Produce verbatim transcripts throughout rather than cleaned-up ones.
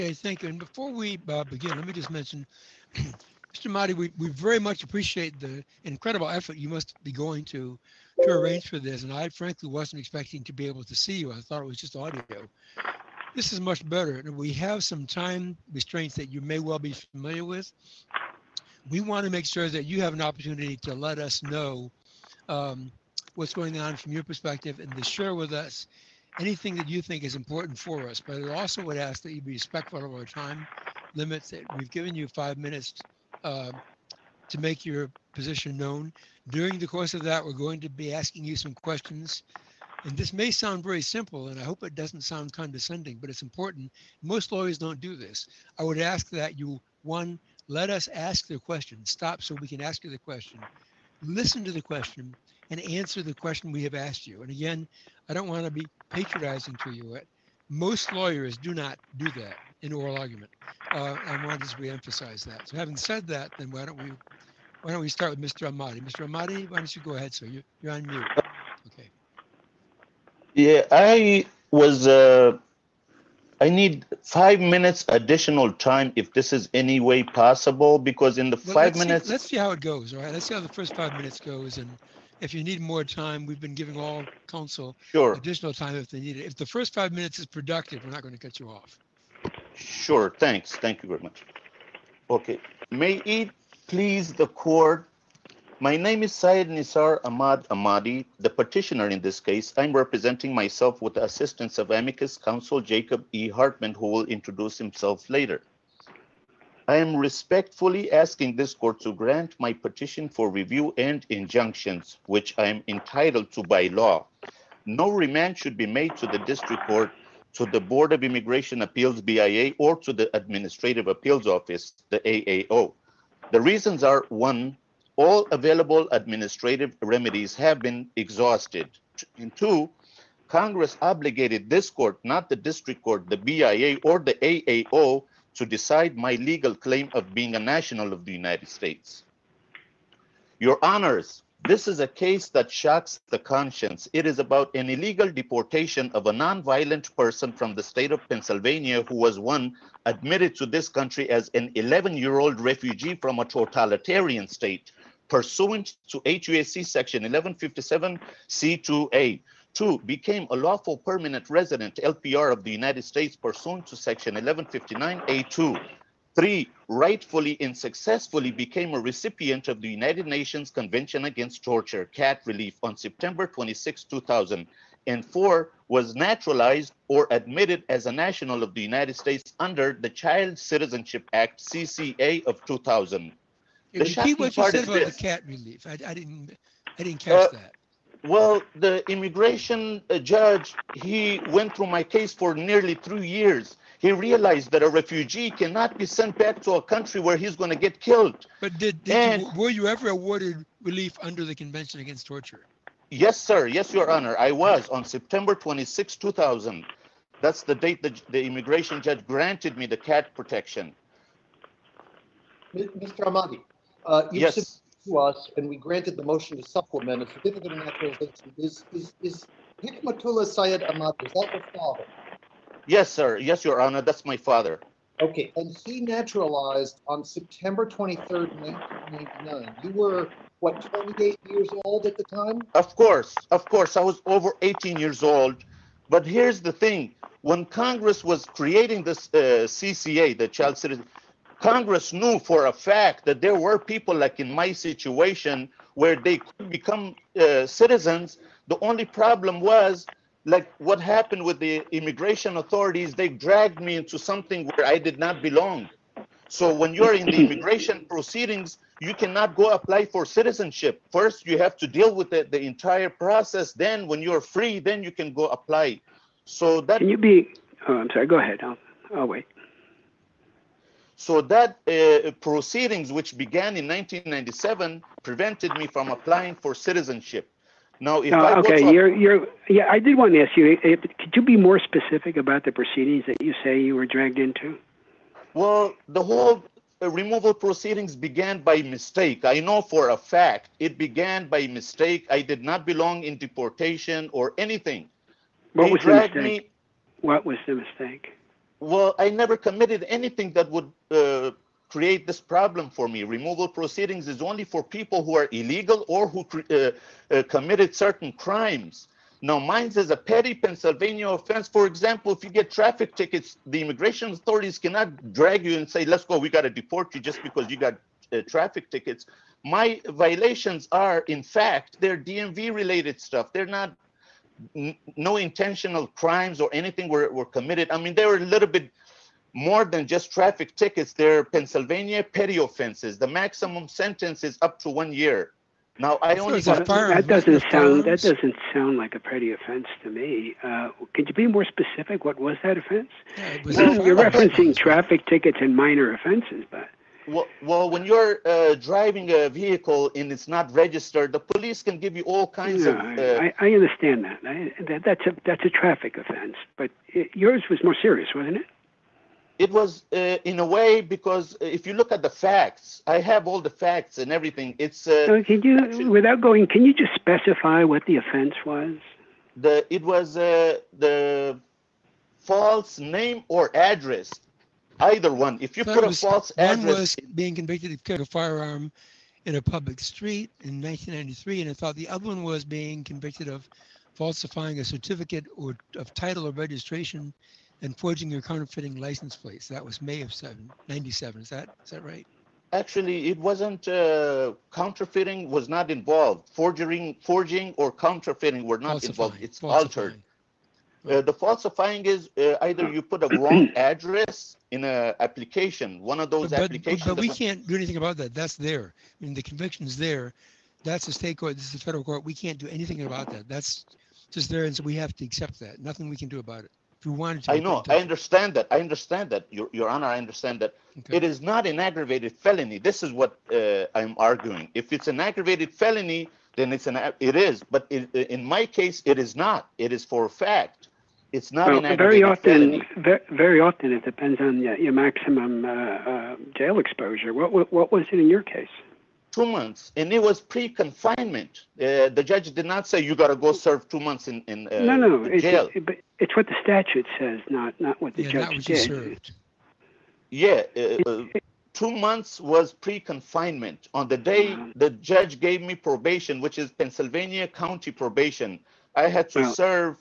Okay, thank you. And before we uh, begin, let me just mention, Mister Mahdi, we, we very much appreciate the incredible effort you must be going to to arrange for this. And I frankly wasn't expecting to be able to see you. I thought it was just audio. This is much better. And we have some time restraints that you may well be familiar with. We want to make sure that you have an opportunity to let us know um, what's going on from your perspective and to share with us anything that you think is important for us. But I also would ask that you be respectful of our time limits. That we've given you five minutes uh, to make your position known. During the course of that, we're going to be asking you some questions. And this may sound very simple, and I hope it doesn't sound condescending, but it's important. Most lawyers don't do this. I would ask that you, one, let us ask the question. Stop so we can ask you the question. Listen to the question and answer the question we have asked you. And again, I don't want to be patronizing to you. Most lawyers do not do that in oral argument. Uh, I want to just reemphasize that. So having said that, then why don't we why don't we start with Mister Ahmadi? Mister Ahmadi, why don't you go ahead, sir? You, you're on mute. Okay. Yeah, I was, uh, I need five minutes additional time if this is any way possible, because in the Well, five let's see, minutes. let's see how it goes, all right? Let's see how the first five minutes goes. And if you need more time, we've been giving all counsel Sure. additional time if they need it. If the first five minutes is productive, we're not going to cut you off. Sure, thanks. Thank you very much. Okay. May it please the court. My name is Syed Nisar Ahmad Ahmadi, the petitioner in this case. I'm representing myself with the assistance of amicus counsel Jacob E. Hartman, who will introduce himself later. I am respectfully asking this court to grant my petition for review and injunctions, which I am entitled to by law. No remand should be made to the district court, to the Board of Immigration Appeals, B I A, or to the Administrative Appeals Office, the A A O. The reasons are: one, all available administrative remedies have been exhausted. And two, Congress obligated this court, not the district court, the B I A, or the A A O, to decide my legal claim of being a national of the United States. Your Honors, this is a case that shocks the conscience. It is about an illegal deportation of a nonviolent person from the state of Pennsylvania who was, one, admitted to this country as an eleven-year-old refugee from a totalitarian state, pursuant to H U S C section eleven fifty-seven C two A. Two, became a lawful permanent resident, L P R, of the United States pursuant to section eleven fifty-nine A two. Three, rightfully and successfully became a recipient of the United Nations Convention Against Torture, C A T relief, on September twenty-sixth, two thousand. And four, was naturalized or admitted as a national of the United States under the Child Citizenship Act, C C A, of two thousand. Okay, The repeat what you part said is about this. the C A T relief. I, I didn't, I didn't catch Uh, that. Well, the immigration uh, judge, he went through my case for nearly three years. He realized that a refugee cannot be sent back to a country where he's going to get killed. But did, did And you, were you ever awarded relief under the Convention Against Torture? yes, sir. Yes, Your Honor. I was on September twenty-sixth, two thousand. That's the date that the immigration judge granted me the C A T protection. Mister Ahmadi, uh, you Yes. submitted to us, and we granted the motion to supplement a certificate of naturalization. Is is is Hikmatullah Syed Ahmadi, is that your father? Yes, sir. Yes, Your Honor. That's my father. Okay, and he naturalized on September twenty-third, nineteen ninety-nine. You were, what, twenty-eight years old at the time? Of course, of course. I was over eighteen years old. But here's the thing. When Congress was creating this uh, C C A, the Child Citizen, Congress knew for a fact that there were people like in my situation where they could become uh, citizens. The only problem was, like what happened with the immigration authorities, they dragged me into something where I did not belong. So when you're in the immigration proceedings, you cannot go apply for citizenship. First, you have to deal with the, the entire process. Then when you're free, then you can go apply. So that— Can you be, oh, I'm sorry, go ahead. I'll, I'll wait. So that uh, proceedings, which began in nineteen ninety-seven, prevented me from applying for citizenship. Now, if No, I okay, go to you're, you're, yeah, I did want to ask you, could you be more specific about the proceedings that you say you were dragged into? Well, the whole uh, removal proceedings began by mistake. I know for a fact it began by mistake. I did not belong in deportation or anything. What They was the dragged mistake? me. What was the mistake? Well, I never committed anything that would uh, create this problem for me. Removal proceedings is only for people who are illegal or who uh, uh, committed certain crimes. Now, mine is a petty Pennsylvania offense. For example, if you get traffic tickets, the immigration authorities cannot drag you and say, let's go, we got to deport you just because you got uh, traffic tickets. My violations are, in fact, they're D M V related stuff. They're not n- no intentional crimes or anything were, were committed. I mean, they were a little bit more than just traffic tickets. They're Pennsylvania petty offenses. The maximum sentence is up to one year. Now, I So only it's a got fire- That wasn't doesn't it sound, that firearms? doesn't sound like a petty offense to me. Uh, could you be more specific? What was that offense? Yeah, it was Well, a You're firearms referencing offense. traffic tickets and minor offenses, but Well, well, when you're uh, driving a vehicle and it's not registered, the police can give you all kinds no, of. Uh, I, I understand that. I, that. That's a that's a traffic offense, but it, yours was more serious, wasn't it? it was uh, in a way because if you look at the facts, I have all the facts and everything. It's uh, So can you, actually- without going, can you just specify what the offense was? the it was uh, the false name or address, either one. If you Thought put it a was- false One address, was being convicted of carrying a firearm in a public street in nineteen ninety-three, and I thought the other one was being convicted of falsifying a certificate or of title or registration and forging or counterfeiting license plates. That was May of seven, ninety-seven. Is that is that right? actually, it wasn't uh, counterfeiting was not involved. Forging, forging or counterfeiting were not involved. Falsifying, It's falsifying. altered. Uh, the falsifying is uh, either you put a wrong address in a application, one of those But, but, applications. but we that- can't do anything about that. That's there. I mean, the conviction's there. That's the state court. This is the federal court. We can't do anything about that. That's just there, and so we have to accept that. Nothing we can do about it. If we wanted to, I we know, couldn't I touch it. understand that. I understand that, Your, Your Honor. I understand that. Okay. It is not an aggravated felony. This is what uh, I'm arguing. If it's an aggravated felony, then it's an a- it is. But it, in my case, it is not. It is for a fact. It's not Well, an very aggravated often, felony. ve- very often, it depends on your, your maximum uh, uh, jail exposure. What, what what was it in your case? Two months, and it was pre-confinement. Uh, the judge did not say you got to go serve two months in in uh, no, no, in it's, jail. it, but it's what the statute says, not not what the Yeah, judge not what you did. served. Yeah, uh, uh, two months was pre-confinement. On the day the judge gave me probation, which is Pennsylvania County probation, I had to Well- serve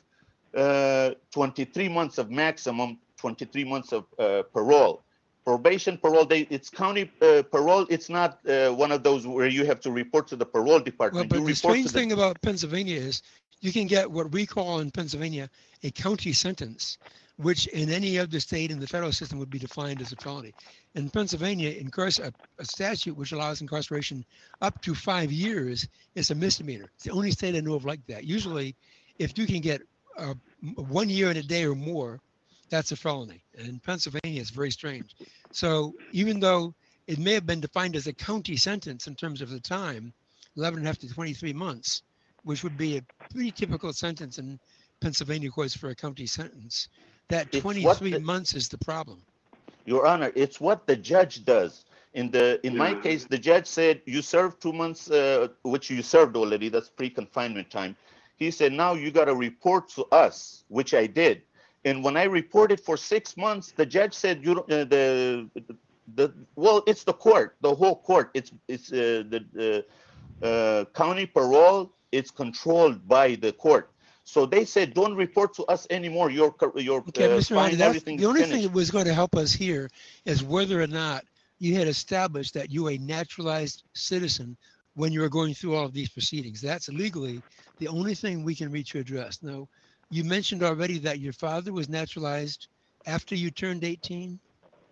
uh, twenty-three months of maximum, twenty-three months of uh, parole. Probation, parole, they, it's county uh, parole. It's not uh, one of those where you have to report to the parole Well, department. but you the report strange to the, thing about Pennsylvania is you can get what we call in Pennsylvania a county sentence, which in any other state in the federal system would be defined as a felony. In Pennsylvania, in course, a, a statute which allows incarceration up to five years is a misdemeanor. It's the only state I know of like that. Usually, if you can get uh, m- one year and a day or more, that's a felony. And in Pennsylvania, it's very strange. So even though it may have been defined as a county sentence in terms of the time, eleven and a half to twenty-three months, which would be a pretty typical sentence in Pennsylvania courts for a county sentence, that It's what twenty-three the- months is the problem. Your Honor, it's what the judge does. In the in my case, the judge said you served two months, uh, which you served already. That's pre-confinement time. He said now you got to report to us, which I did. And when I reported for six months, the judge said you don't, uh, the the well, it's the court, the whole court. It's it's uh, the uh, uh, county parole. It's controlled by the court. So they said, don't report to us anymore. Your your Okay, uh, Mister fine, Hardy, that's, everything the is only finished. thing that was going to help us here is whether or not you had established that you were a naturalized citizen when you were going through all of these proceedings. That's legally the only thing we can reach to address. Now, you mentioned already that your father was naturalized after you turned eighteen.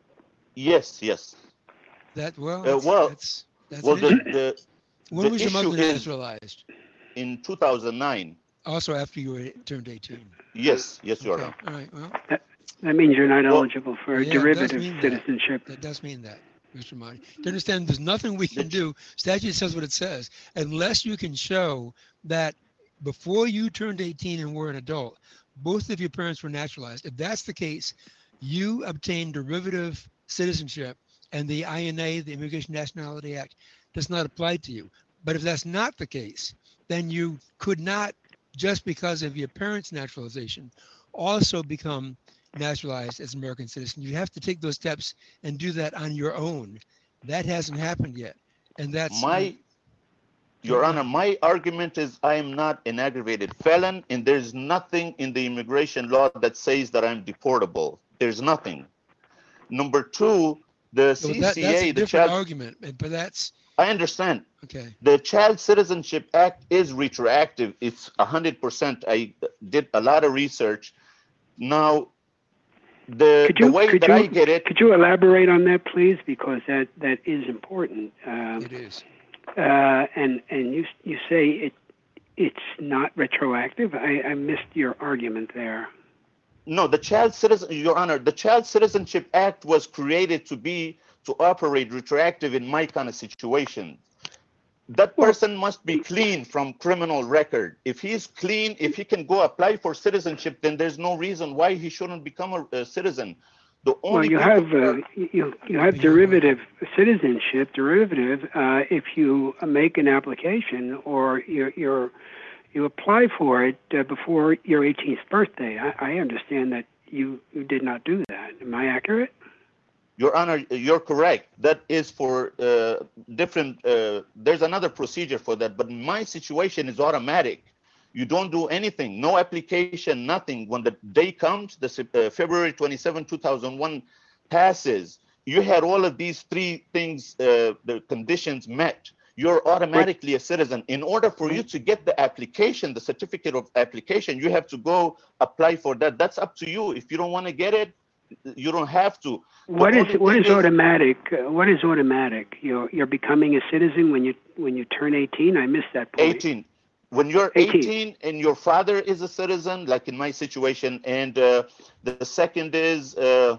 Yes, yes. That well, Uh, that's, well- that's, that's Well, an the, issue. the When the was your issue mother is- naturalized? in two thousand nine. Also after you were turned eighteen. Yes, yes, Your Okay, Honor. all right. Well, That means you're not Well, eligible for yeah, it does derivative mean that. citizenship. that does mean that, Mister Marty. To understand, there's nothing we can do. Statute says what it says, unless you can show that before you turned eighteen and were an adult, both of your parents were naturalized. If that's the case, you obtained derivative citizenship, and the I N A, the Immigration Nationality Act, does not apply to you. But if that's not the case, then you could not, just because of your parents' naturalization, also become naturalized as an American citizen. You have to take those steps and do that on your own. That hasn't happened yet. And that's My, Your Honor, my argument is I am not an aggravated felon, and there's nothing in the immigration law that says that I'm deportable. There's nothing. Number two, the so C that, C A, that's a the different child, argument, but that's I understand. okay. The Child Citizenship Act is retroactive. It's one hundred percent. I did a lot of research. Now, the, Could you, the way could that you, I get it, could you elaborate on that, please? Because that, that is important. Um, It is. Uh, and and you you say it it's not retroactive. I, I missed your argument there. no, the Child Citizen, Your Honor, the Child Citizenship Act was created to be, to operate retroactive in my kind of situation. That Well- person must be clean from criminal record. If he's clean, if he can go apply for citizenship, then there's no reason why he shouldn't become a, a citizen. The Well, only you people have that uh, are- you you have Be- derivative citizenship derivative uh, if you make an application or you you're you apply for it uh, before your eighteenth birthday. I, I understand that you you did not do that. Am I accurate? Your Honor, you're correct. That is for uh, different, uh, there's another procedure for that, but my situation is automatic. You don't do anything, no application, nothing. When the day comes, the uh, February twenty-seventh, two thousand one passes, you had all of these three things, uh, the conditions met. You're automatically a citizen. In order for you to get the application, the certificate of application, you have to go apply for that. That's up to you. If you don't want to get it, you don't have to. The What is only what thing is is- automatic? Uh, what is automatic? You're you're becoming a citizen when you when you turn eighteen. I missed that point. eighteen. When you're eighteen. eighteen and your father is a citizen, like in my situation, and uh, the second is uh,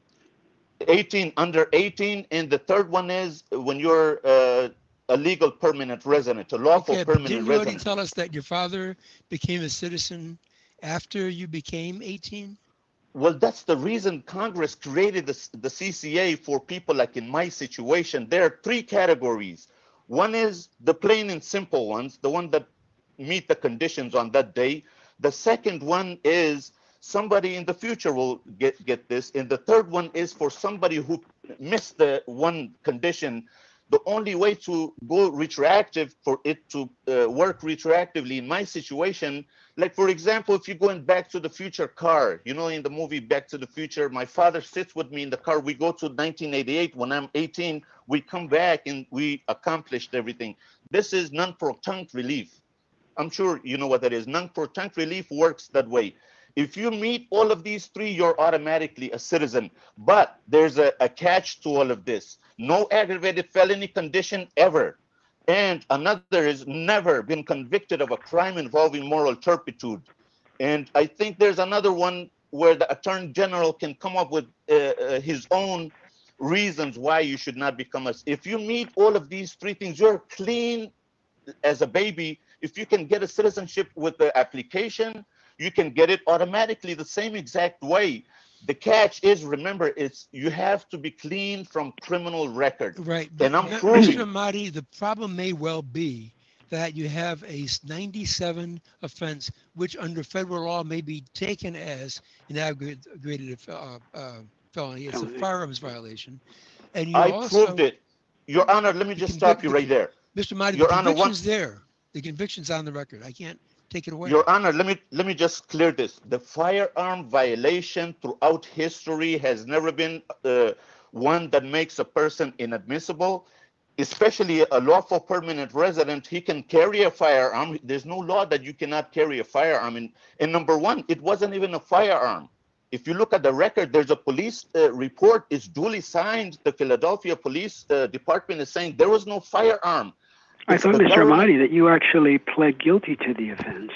eighteen, under eighteen, and the third one is when you're uh, a legal permanent resident, a lawful Okay, but permanent didn't you already resident. tell us that your father became a citizen after you became eighteen? Well, that's the reason Congress created the, the C C A for people like in my situation. There are three categories. One is the plain and simple ones, the one that meet the conditions on that day. The second one is somebody in the future will get, get this. And the third one is for somebody who missed the one condition. The only way to go retroactive for it to uh, work retroactively in my situation, like for example, if you're going Back to the Future car, you know, in the movie Back to the Future, my father sits with me in the car. We go to nineteen eighty-eight. When I'm eighteen, we come back and we accomplished everything. This is non-protunct relief. I'm sure you know what that is. Non-protunct relief works that way. If you meet all of these three, you're automatically a citizen. But there's a, a catch to all of this. No aggravated felony condition ever. And another is never been convicted of a crime involving moral turpitude. And I think there's another one where the Attorney General can come up with uh, uh, his own reasons why you should not become a. If you meet all of these three things, you're clean as a baby. If you can get a citizenship with the application, you can get it automatically the same exact way. The catch is, remember, it's you have to be clean from criminal record. Right. And I'm M- proving- Mister Ahmadi, the problem may well be that you have a ninety-seven offense, which under federal law may be taken as an aggravated uh, uh, felony. It's a Felony. firearms violation. And you I also, proved it. Your Honor, let me The just stop convic- you right there. Mister Ahmadi, Your the Honor, one- conviction's there. The conviction's on the record. I can't take it away. Your Honor, let me let me just clear this. The firearm violation throughout history has never been uh, one that makes a person inadmissible, especially a lawful permanent resident. He can carry a firearm. There's no law that you cannot carry a firearm. And, and number one, it wasn't even a firearm. If you look at the record, there's a police uh, report. It's duly signed. The Philadelphia Police uh, Department is saying there was no firearm. I It's thought, the Mister government- Ahmadi, that you actually pled guilty to the offense.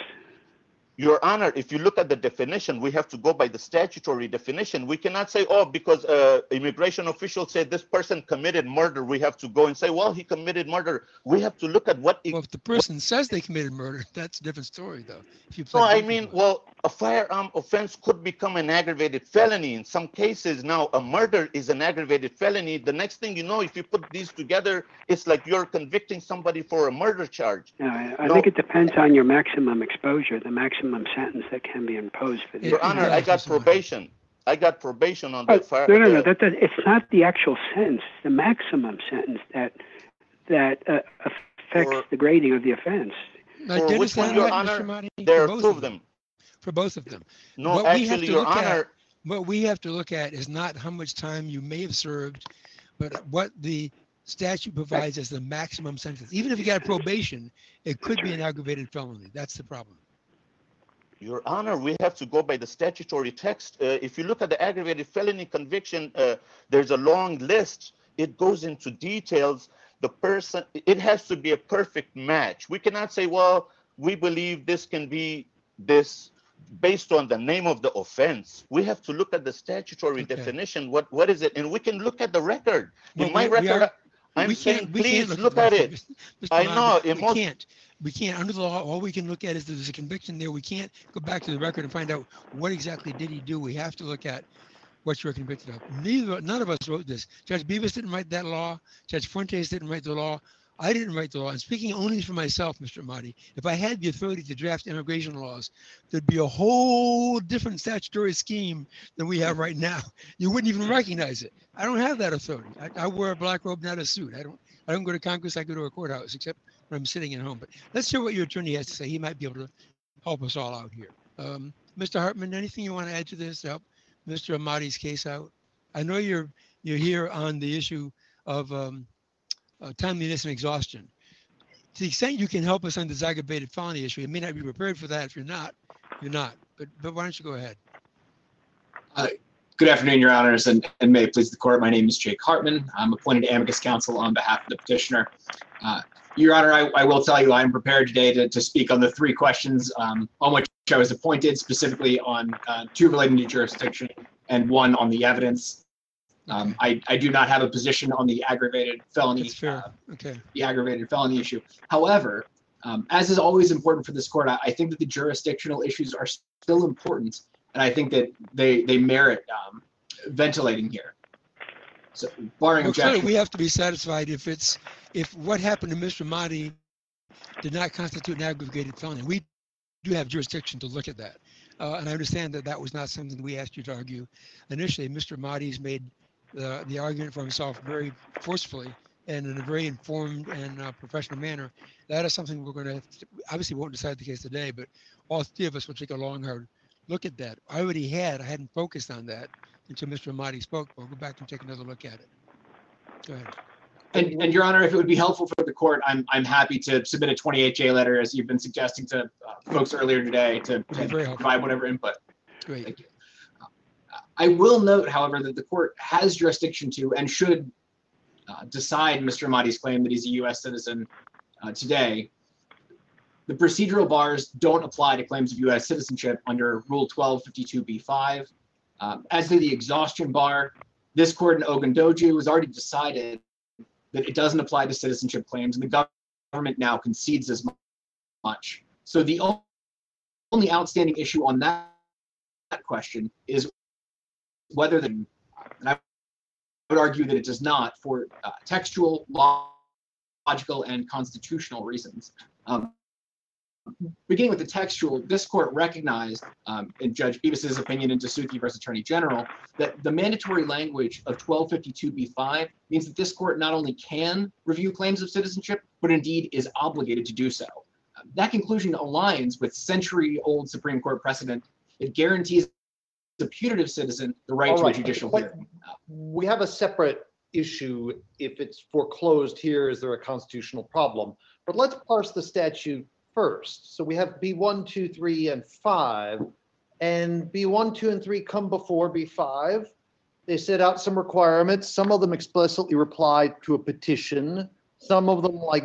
Your Honor, if you look at the definition, we have to go by the statutory definition. We cannot say, oh, because uh, immigration officials said this person committed murder, we have to go and say, well, he committed murder. We have to look at what. It, Well, if the person says they committed murder, that's a different story, though. If you no, plead I guilty mean, to it. well, a firearm offense could become an aggravated felony. In some cases now, a murder is an aggravated felony. The next thing you know, if you put these together, it's like you're convicting somebody for a murder charge. Uh, I I No. think it depends on your maximum exposure, the maximum sentence that can be imposed for the It- Your it Honor, does, I got Mister Ahmadi. probation. I got probation on Oh, the fire. no, no, no. the- That, that it's not the actual sentence. The maximum sentence that that uh, affects For- the grading of the offense. I For which one, understand Your that, Honor? Mister Marty, There for are both two of of them. them. For both of them. No, What we have actually, to Your look at- Honor, What we have to look at is not how much time you may have served, but what the statute provides as the maximum sentence. Even if you got probation, it could be an aggravated felony. That's the problem. Your Honor, we have to go by the statutory text. Uh, if you look at the aggravated felony conviction, uh, there's a long list. It goes into details. The person, it has to be a perfect match. We cannot say, well, we believe this can be this based on the name of the offense. We have to look at the statutory Okay. definition. What what is it? And we can look at the record. Well, In my we- we record, are- I'm we saying, can't, we can't please look, look at at the it. record, Mister I Marty, know, it We most- can't. We can't, under the law, all we can look at is there's a conviction there. We can't go back to the record and find out what exactly did he do. We have to look at what you're convicted of. Neither, none of us wrote this. Judge Beavis didn't write that law. Judge Fuentes didn't write the law. I didn't write the law. And speaking only for myself, Mister Marty, if I had the authority to draft immigration laws, there'd be a whole different statutory scheme than we have right now. You wouldn't even recognize it. I don't have that authority. I, I wear a black robe, not a suit. I don't. I don't go to Congress. I go to a courthouse, except when I'm sitting at home. But let's hear what your attorney has to say. He might be able to help us all out here. Um, Mister Hartman, anything you want to add to this to help Mister Amati's case out? I know you're you're here on the issue of um, uh, timeliness and exhaustion. To the extent you can help us on this aggravated felony issue, you may not be prepared for that. If you're not, you're not. But but why don't you go ahead? Good afternoon, Your Honors, and, and may it please the court. My name is Jake Hartman. I'm appointed amicus counsel on behalf of the petitioner. Uh, Your Honor, I, I will tell you I am prepared today to, to speak on the three questions um, on which I was appointed, specifically on uh, two relating to jurisdiction and one on the evidence. Um, I, I do not have a position on the aggravated felony, That's fair. uh, Okay. the aggravated felony issue. However, um, as is always important for this court, I, I think that the jurisdictional issues are still important, and I think that they they merit um, ventilating here. So, barring Well, clearly, objection, we have to be satisfied if it's, if what happened to Mister Mahdi did not constitute an aggravated felony. We do have jurisdiction to look at that. Uh, and I understand that that was not something we asked you to argue initially. Mister Mahdi's made the, the argument for himself very forcefully and in a very informed and uh, professional manner. That is something we're going to, obviously won't decide the case today, but all three of us will take a long, hard look at that. I already had, I hadn't focused on that until Mister Mahdi spoke. We'll go back and take another look at it. Go ahead. and, and Your Honor, if it would be helpful for the court, I'm I'm happy to submit a twenty-eight J letter, as you've been suggesting to uh, folks earlier today, to, Would be to very helpful. provide whatever input. Great. Thank you. Uh, I will note, however, that the court has jurisdiction to and should uh, decide Mister Mahdi's claim that he's a U S citizen uh, today. The procedural bars don't apply to claims of U S citizenship under Rule twelve fifty-two B five. Um, as to the exhaustion bar, this court in Ogundoji has already decided that it doesn't apply to citizenship claims, and the government now concedes as much. So the only outstanding issue on that, that question is whether the, and I would argue that it does not for uh, textual, logical, and constitutional reasons. Um, beginning with the textual, this court recognized um, in Judge Beavis's opinion in Dasuki versus Attorney General that the mandatory language of twelve fifty-two B five means that this court not only can review claims of citizenship, but indeed is obligated to do so. Uh, that conclusion aligns with century-old Supreme Court precedent. It guarantees the putative citizen the right All to right, a judicial but hearing. We have a separate issue. If it's foreclosed here, is there a constitutional problem? But let's parse the statute first. So we have B one, two, three, and five. And B one, two, and three come before B five. They set out some requirements. Some of them explicitly reply to a petition. Some of them, like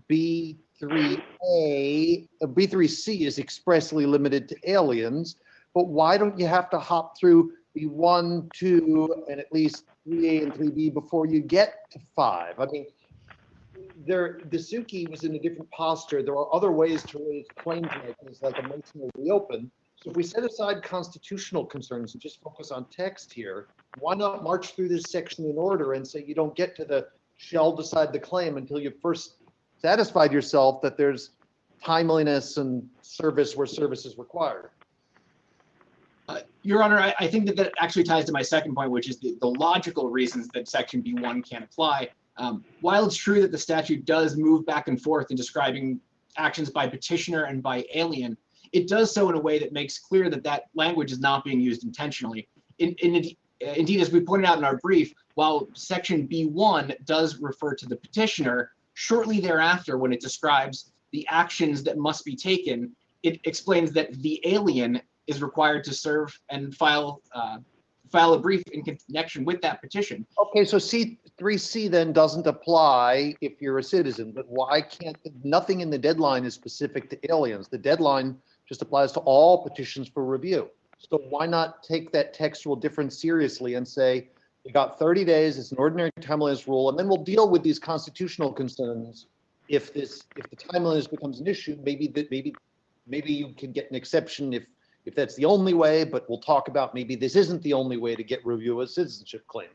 B three A, uh, B three C is expressly limited to aliens. But why don't you have to hop through B one, two, and at least three A and three B before you get to five? I mean, there, Dasuki was in a different posture. There are other ways to raise claims like this, like a motion to reopen. So if we set aside constitutional concerns and just focus on text here, why not march through this section in order and say you don't get to the shall decide the claim until you've first satisfied yourself that there's timeliness and service where service is required? Uh, Your Honor, I, I think that that actually ties to my second point, which is the, the logical reasons that Section B one can't apply. Um, while it's true that the statute does move back and forth in describing actions by petitioner and by alien, it does so in a way that makes clear that that language is not being used intentionally. In, in, indeed, as we pointed out in our brief, while Section B one does refer to the petitioner, shortly thereafter, when it describes the actions that must be taken, it explains that the alien is required to serve and file uh, file a brief in connection with that petition. Okay, so C three C then doesn't apply if you're a citizen, but why can't, nothing in the deadline is specific to aliens. The deadline just applies to all petitions for review. So why not take that textual difference seriously and say, you got thirty days, it's an ordinary timeliness rule, and then we'll deal with these constitutional concerns. If this, if the timeliness becomes an issue, maybe that, maybe, maybe you can get an exception if if that's the only way, but we'll talk about maybe this isn't the only way to get review of a citizenship claim.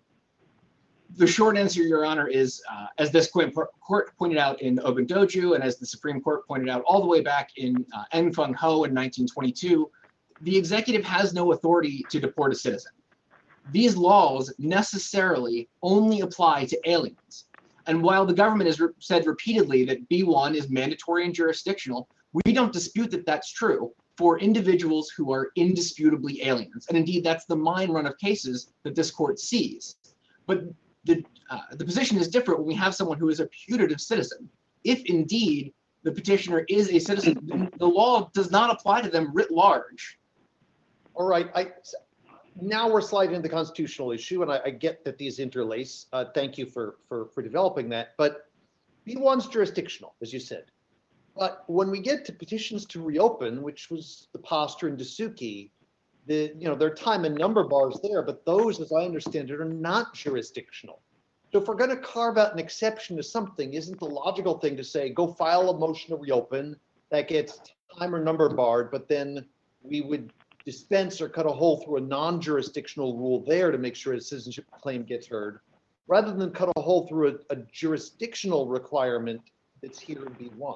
The short answer, Your Honor, is uh, as this court pointed out in Ogundoju and as the Supreme Court pointed out all the way back in uh, Eng Feng Ho in nineteen twenty-two, the executive has no authority to deport a citizen. These laws necessarily only apply to aliens. And while the government has re said repeatedly that B one is mandatory and jurisdictional, we don't dispute that that's true for individuals who are indisputably aliens. And indeed, that's the mine run of cases that this court sees. But the, uh, the position is different when we have someone who is a putative citizen. If indeed the petitioner is a citizen, then the law does not apply to them writ large. All right, I, now we're sliding into the constitutional issue, and I, I get that these interlace. Uh, thank you for, for, for developing that. But B one's jurisdictional, as you said. But when we get to petitions to reopen, which was the posture in Dasuki, the, you know, there are time and number bars there, but those, as I understand it, are not jurisdictional. So if we're going to carve out an exception to something, isn't the logical thing to say, go file a motion to reopen that gets time or number barred, but then we would dispense or cut a hole through a non-jurisdictional rule there to make sure a citizenship claim gets heard, rather than cut a hole through a, a jurisdictional requirement that's here in B one.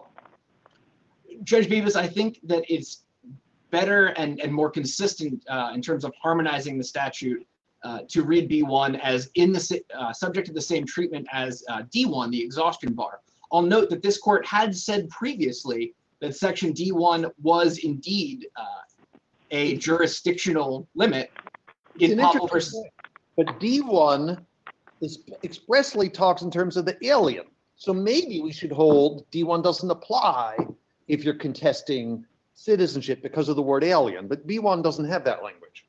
Judge Bevis, I think that it's better and, and more consistent uh, in terms of harmonizing the statute uh, to read B one as in the uh, subject to the same treatment as uh, D one, the exhaustion bar. I'll note that this court had said previously that Section D one was indeed uh, a jurisdictional limit in Pavel versus. But D one is expressly talks in terms of the alien. So maybe we should hold D one doesn't apply if you're contesting citizenship because of the word alien, but B one doesn't have that language.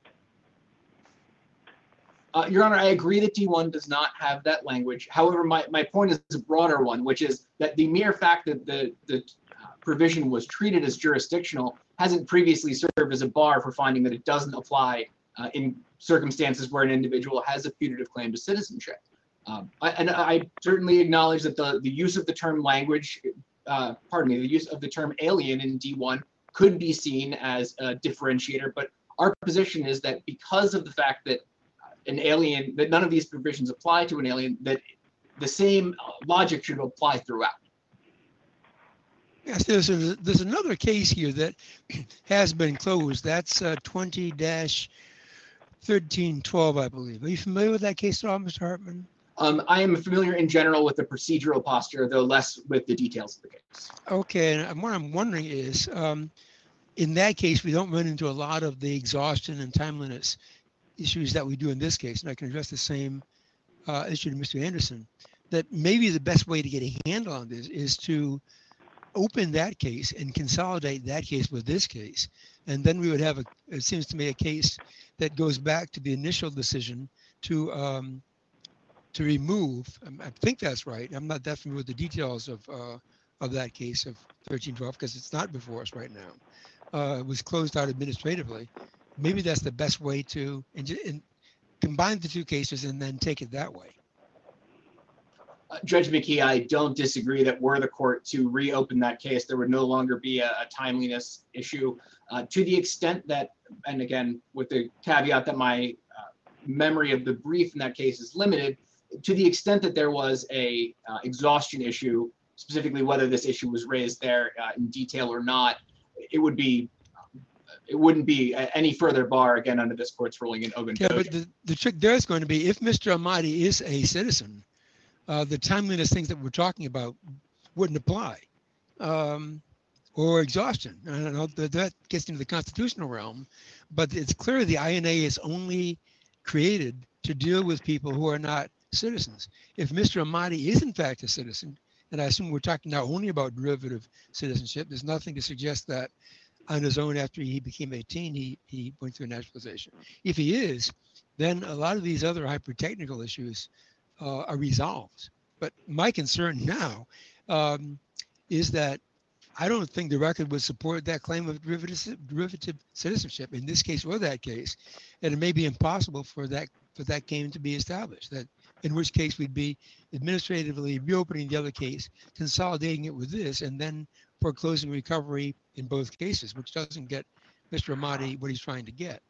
Uh, Your Honor, I agree that D one does not have that language. However, my, my point is a broader one, which is that the mere fact that the, the provision was treated as jurisdictional hasn't previously served as a bar for finding that it doesn't apply uh, in circumstances where an individual has a putative claim to citizenship. Um, I, and I certainly acknowledge that the, the use of the term language, uh, pardon me, the use of the term alien in D one could be seen as a differentiator, but our position is that because of the fact that an alien, that none of these provisions apply to an alien, that the same logic should apply throughout. Yes, there's, a, there's another case here that has been closed. That's uh, twenty dash thirteen twelve, I believe. Are you familiar with that case at all, Mister Hartman? Um, I am familiar in general with the procedural posture, though less with the details of the case. Okay, and what I'm wondering is, um, in that case, we don't run into a lot of the exhaustion and timeliness issues that we do in this case, and I can address the same uh, issue to Mister Anderson, that maybe the best way to get a handle on this is to open that case and consolidate that case with this case. And then we would have, a, it seems to me, a case that goes back to the initial decision to um, to remove, I think that's right. I'm not that familiar with the details of uh, of that case of thirteen twelve because it's not before us right now. Uh, it was closed out administratively. Maybe that's the best way to in, in, combine the two cases and then take it that way. Uh, Judge McKee, I don't disagree that were the court to reopen that case, there would no longer be a, a timeliness issue. Uh, to the extent that, and again, with the caveat that my uh, memory of the brief in that case is limited, to the extent that there was a uh, exhaustion issue, specifically whether this issue was raised there uh, in detail or not, it would be it wouldn't be a- any further bar again under this court's ruling in Ogun. Yeah, but the, the trick there is going to be if Mister Ahmadi is a citizen, uh, the timeliness things that we're talking about wouldn't apply, um, or exhaustion. I don't know that that gets into the constitutional realm, but it's clear the I N A is only created to deal with people who are not citizens. If Mister Ahmadi is in fact a citizen, and I assume we're talking now only about derivative citizenship, there's nothing to suggest that on his own after he became eighteen, he, he went through naturalization. If he is, then a lot of these other hyper-technical issues uh, are resolved. But my concern now um, is that I don't think the record would support that claim of derivative, derivative citizenship in this case or that case, and it may be impossible for that for that claim to be established. That in which case we'd be administratively reopening the other case, consolidating it with this, and then foreclosing recovery in both cases, which doesn't get Mister Ahmadi what he's trying to get.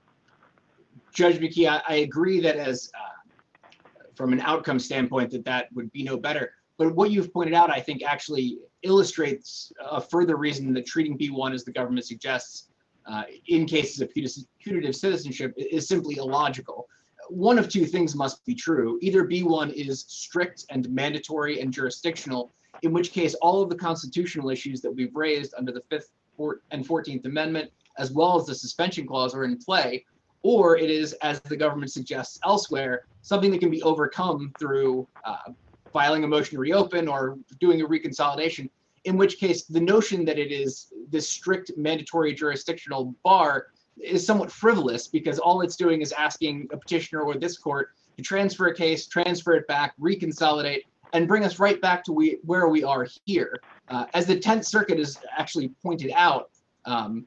Judge McKee, I, I agree that as uh, from an outcome standpoint that that would be no better. But what you've pointed out, I think, actually illustrates a further reason that treating B one as the government suggests uh, in cases of putative citizenship is simply illogical. One of two things must be true. Either B one is strict and mandatory and jurisdictional, in which case all of the constitutional issues that we've raised under the Fifth and Fourteenth Amendment, as well as the suspension clause, are in play, or it is, as the government suggests elsewhere, something that can be overcome through uh, filing a motion to reopen or doing a reconsolidation, in which case the notion that it is this strict mandatory jurisdictional bar is somewhat frivolous, because all it's doing is asking a petitioner or this court to transfer a case, transfer it back, reconsolidate, and bring us right back to we, where we are here. Uh, as the Tenth Circuit has actually pointed out, um,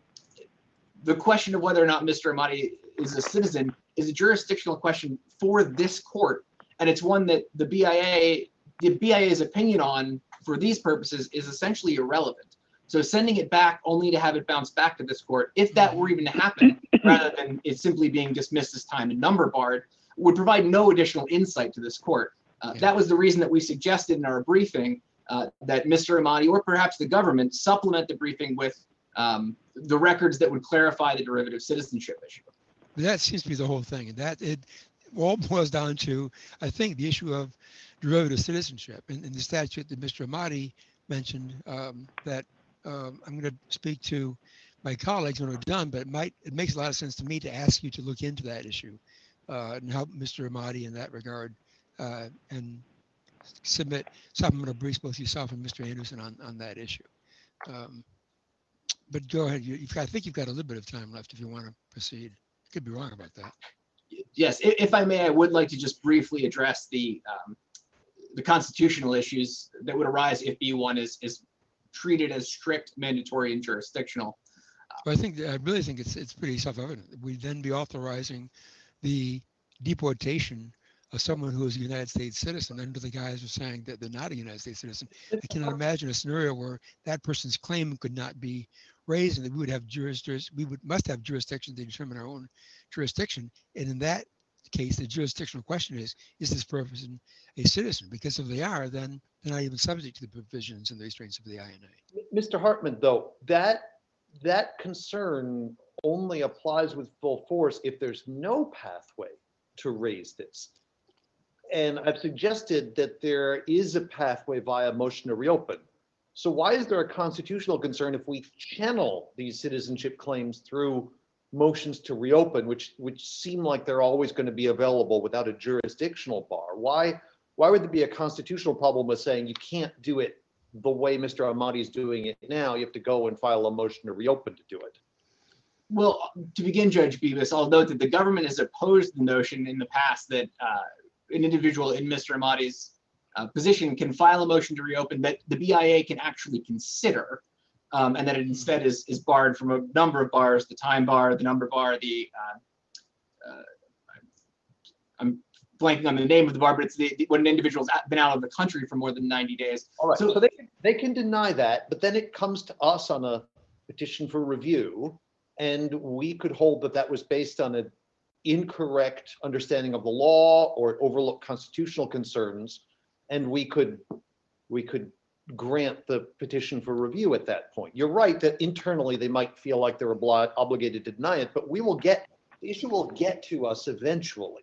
the question of whether or not Mister Ahmadi is a citizen is a jurisdictional question for this court, and it's one that the B I A, the B I A's opinion on for these purposes is essentially irrelevant. So sending it back only to have it bounce back to this court, if that were even to happen, rather than it simply being dismissed as time and number barred, would provide no additional insight to this court. Uh, Yeah. That was the reason that we suggested in our briefing uh, that Mister Ahmadi, or perhaps the government, supplement the briefing with um, the records that would clarify the derivative citizenship issue. That seems to be the whole thing, and that it all boils down to, I think, the issue of derivative citizenship. And in the statute that Mister Ahmadi mentioned, um, that um, I'm going to speak to my colleagues when we're done, but it might it makes a lot of sense to me to ask you to look into that issue uh, and help Mister Ahmadi in that regard, uh, and submit supplemental briefs, both yourself and Mister Anderson, on on that issue. Um, but go ahead. You, you've got, I think you've got a little bit of time left if you want to proceed. Could be wrong about that. Yes, i- if I may, I would like to just briefly address the um, the constitutional issues that would arise if B one is is treated as strict, mandatory, and jurisdictional. Well, I think, I really think it's it's pretty self-evident. We'd then be authorizing the deportation of someone who is a United States citizen under the guise of saying that they're not a United States citizen. I cannot imagine a scenario where that person's claim could not be raised, and that we would have juris, we would must have jurisdiction to determine our own jurisdiction. And in that case, the jurisdictional question is, is this person a citizen? Because if they are, then they're not even subject to the provisions and the restraints of the I N A. Mister Hartman, though, that that concern only applies with full force if there's no pathway to raise this. And I've suggested that there is a pathway via motion to reopen. So why is there a constitutional concern if we channel these citizenship claims through motions to reopen, which which seem like they're always going to be available without a jurisdictional bar? Why why would there be a constitutional problem with saying you can't do it the way Mister Ahmadi is doing it now? You have to go and file a motion to reopen to do it. Well, to begin, Judge Bevis, I'll note that the government has opposed the notion in the past that uh, an individual in Mister Ahmadi's uh, position can file a motion to reopen that the B I A can actually consider, um, and that it instead is, is barred from a number of bars: the time bar, the number bar, the uh, uh, I'm blanking on the name of the bar, but it's the, the when an individual's been out of the country for more than ninety days. All right, So- so, they, can- they can deny that, but then it comes to us on a petition for review, and we could hold that that was based on an incorrect understanding of the law or overlooked constitutional concerns, and we could we could grant the petition for review at that point. You're right that internally they might feel like they're obli- obligated to deny it, but we will get, the issue will get to us eventually.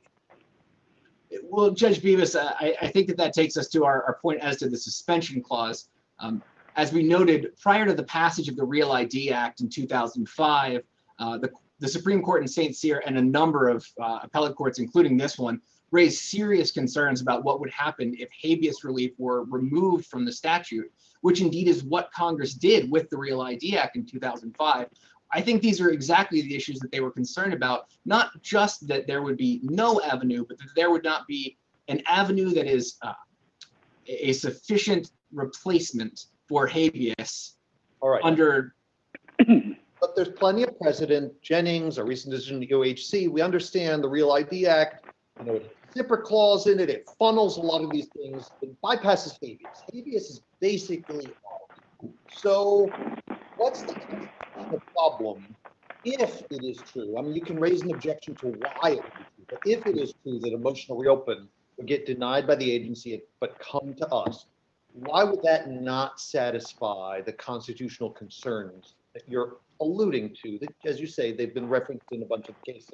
Well, Judge Beavis, uh, I, I think that that takes us to our, our point as to the suspension clause. Um, as we noted, prior to the passage of the Real I D Act in two thousand five, uh, the, the Supreme Court in Saint Cyr and a number of uh, appellate courts, including this one, raised serious concerns about what would happen if habeas relief were removed from the statute, which indeed is what Congress did with the Real I D Act in two thousand five. I think these are exactly the issues that they were concerned about, not just that there would be no avenue, but that there would not be an avenue that is uh, a sufficient replacement for habeas All right. under. But there's plenty of precedent. Jennings, a recent decision to O H C, we understand the Real I D Act, you know, zipper clause in it, it funnels a lot of these things, it bypasses habeas. Habeas is basically all. So what's the the problem if it is true? I mean, you can raise an objection to why it would be true, but if it is true that a motion to reopen would get denied by the agency but come to us, why would that not satisfy the constitutional concerns that you're alluding to, that, as you say, they've been referenced in a bunch of cases?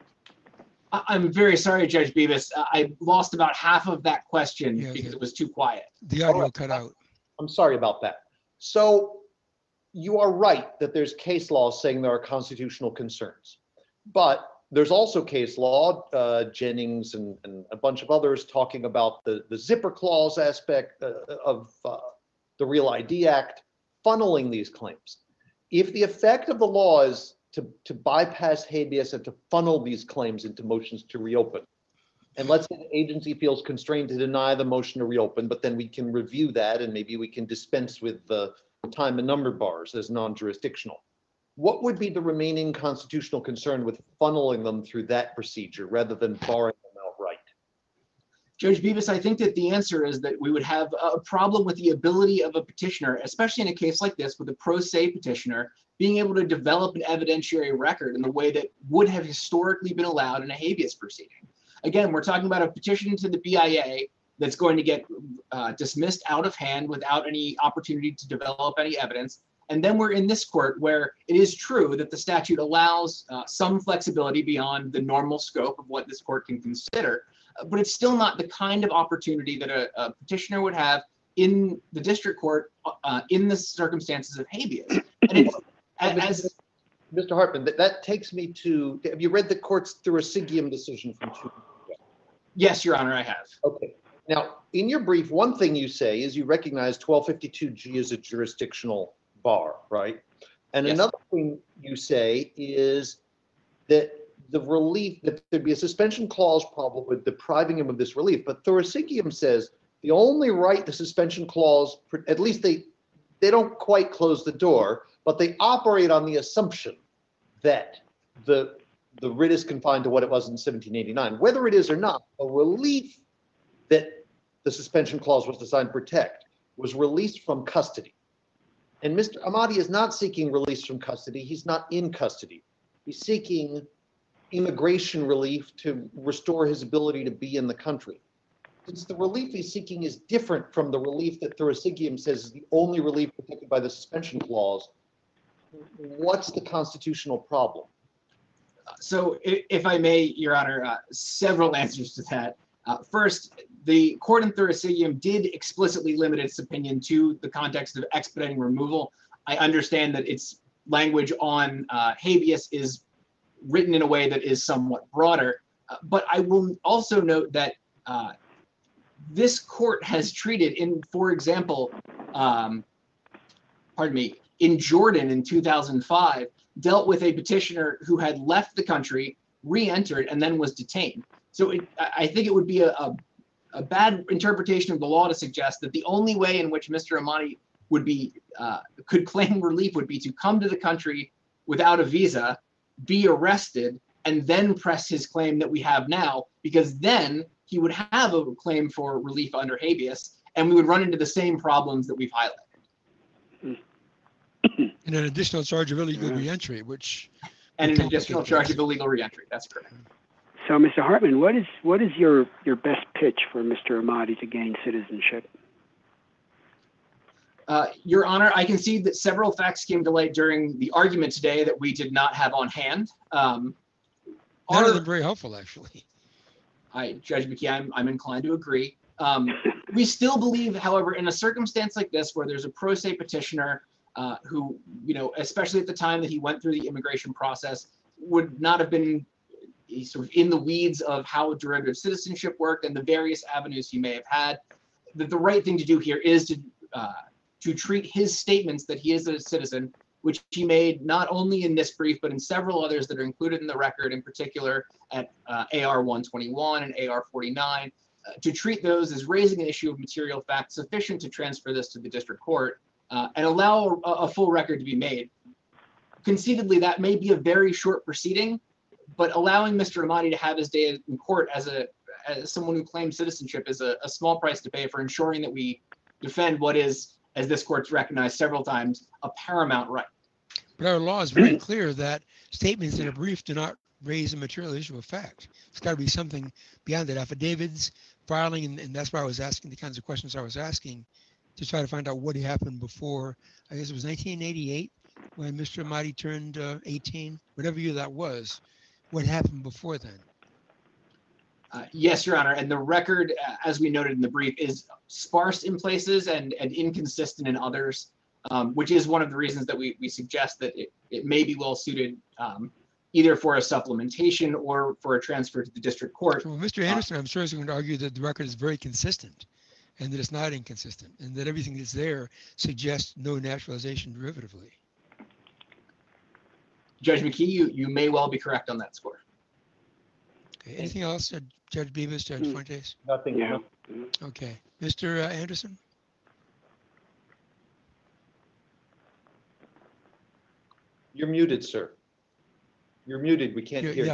I- I'm very sorry, Judge Beavis. Uh, I lost about half of that question Yeah, because yeah. it was too quiet. The audio Alright. cut out. I'm sorry about that. So you are right that there's case law saying there are constitutional concerns, but there's also case law, uh, Jennings and, and a bunch of others talking about the, the zipper clause aspect uh, of uh, the Real I D Act funneling these claims. If the effect of the law is to, to bypass habeas and to funnel these claims into motions to reopen, and let's say the agency feels constrained to deny the motion to reopen, but then we can review that and maybe we can dispense with the time and number bars as non-jurisdictional. What would be the remaining constitutional concern with funneling them through that procedure rather than barring them outright? Judge Beavis, I think that the answer is that we would have a problem with the ability of a petitioner, especially in a case like this with a pro se petitioner, being able to develop an evidentiary record in the way that would have historically been allowed in a habeas proceeding. Again, we're talking about a petition to the B I A that's going to get uh, dismissed out of hand without any opportunity to develop any evidence. And then we're in this court where it is true that the statute allows uh, some flexibility beyond the normal scope of what this court can consider, uh, but it's still not the kind of opportunity that a, a petitioner would have in the district court uh, in the circumstances of habeas. And it's, as, Mister Hartman, that, that takes me to, have you read the court's Thurisigium decision from two weeks ago? yes, Your Honor, I have. Okay. Now, in your brief, one thing you say is you recognize twelve fifty-two G as a jurisdictional bar, right? And Yes. another thing you say is that the relief, that there'd be a suspension clause problem with depriving him of this relief. But Thurisigium says the only right the suspension clause, at least they, they don't quite close the door, but they operate on the assumption that the, the writ is confined to what it was in seventeen eighty-nine. Whether it is or not, a relief that the suspension clause was designed to protect was released from custody. And Mister Ahmadi is not seeking release from custody. He's not in custody. He's seeking immigration relief to restore his ability to be in the country. Since the relief he's seeking is different from the relief that Thurisigium says is the only relief protected by the suspension clause, what's the constitutional problem? So i- if I may, Your Honor, uh, several answers to that. Uh, First, the court in Thurisigium did explicitly limit its opinion to the context of expediting removal. I understand that its language on uh, habeas is written in a way that is somewhat broader, uh, but I will also note that uh, this court has treated in, for example, um, pardon me, in Jordan in two thousand five, dealt with a petitioner who had left the country, re-entered, and then was detained. So it, I I think it would be a, a, a bad interpretation of the law to suggest that the only way in which Mister Ahmadi would be, uh, could claim relief would be to come to the country without a visa, be arrested, and then press his claim that we have now, because then he would have a claim for relief under habeas, and we would run into the same problems that we've highlighted. And an additional charge of illegal Yeah. reentry, which. And an Okay, additional okay, charge yes. of illegal reentry, that's correct. So, Mister Hartman, what is what is your, your best pitch for Mister Ahmadi to gain citizenship? Uh, Your Honor, I concede that several facts came to light during the argument today that we did not have on hand. Um, None our- of them very helpful, actually. I, Judge McKee, I'm, I'm inclined to agree. Um, we still believe, however, in a circumstance like this, where there's a pro se petitioner uh, who, you know, especially at the time that he went through the immigration process, would not have been sort of in the weeds of how derivative citizenship worked and the various avenues he may have had, that the right thing to do here is to uh, to treat his statements that he is a citizen, which he made not only in this brief, but in several others that are included in the record, in particular at uh, A R one twenty-one and A R forty-nine, uh, to treat those as raising an issue of material fact sufficient to transfer this to the district court uh, and allow a, a full record to be made. Conceitedly, that may be a very short proceeding, but allowing Mister Ahmadi to have his day in court as a as someone who claims citizenship is a, a small price to pay for ensuring that we defend what is, as this court's recognized several times, a paramount right. But our law is very clear that statements in a brief do not raise a material issue of fact. It's got to be something beyond that. Affidavits, filing, and, and that's why I was asking the kinds of questions I was asking to try to find out what happened before. I guess it was nineteen eighty-eight when Mister Ahmadi turned uh, eighteen, whatever year that was. What happened before then? Uh, yes, Your Honor, and the record, uh, as we noted in the brief, is sparse in places and, and inconsistent in others, um, which is one of the reasons that we, we suggest that it, it may be well suited um, either for a supplementation or for a transfer to the district court. Well, Mister Anderson, I'm sure is going to argue that the record is very consistent and that it's not inconsistent and that everything that's there suggests no naturalization derivatively. Judge McKee, you, you may well be correct on that score. Okay. Anything else, Judge, Judge Beavis, Judge Mm. Fuentes? Nothing. Yeah. Okay. Mister Uh, Anderson? You're muted, sir. You're muted. We can't Yeah, hear yeah.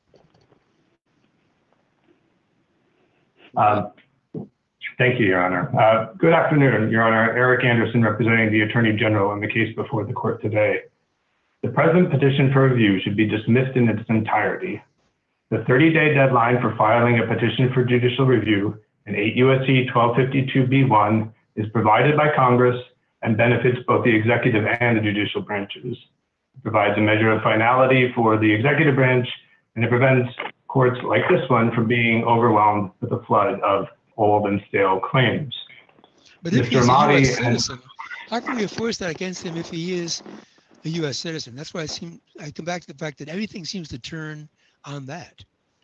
you. Um, Thank you, Your Honor. Uh, Good afternoon, Your Honor. Eric Anderson, representing the Attorney General in the case before the court today. The present petition for review should be dismissed in its entirety. The thirty-day deadline for filing a petition for judicial review in eight U S C twelve fifty-two B one is provided by Congress and benefits both the executive and the judicial branches. It provides a measure of finality for the executive branch, and it prevents courts like this one from being overwhelmed with a flood of old and stale claims. But if Mister he's a U S Ahmadi citizen, how can we enforce that against him if he is a U S citizen? That's why I seem, I come back to the fact that everything seems to turn on that.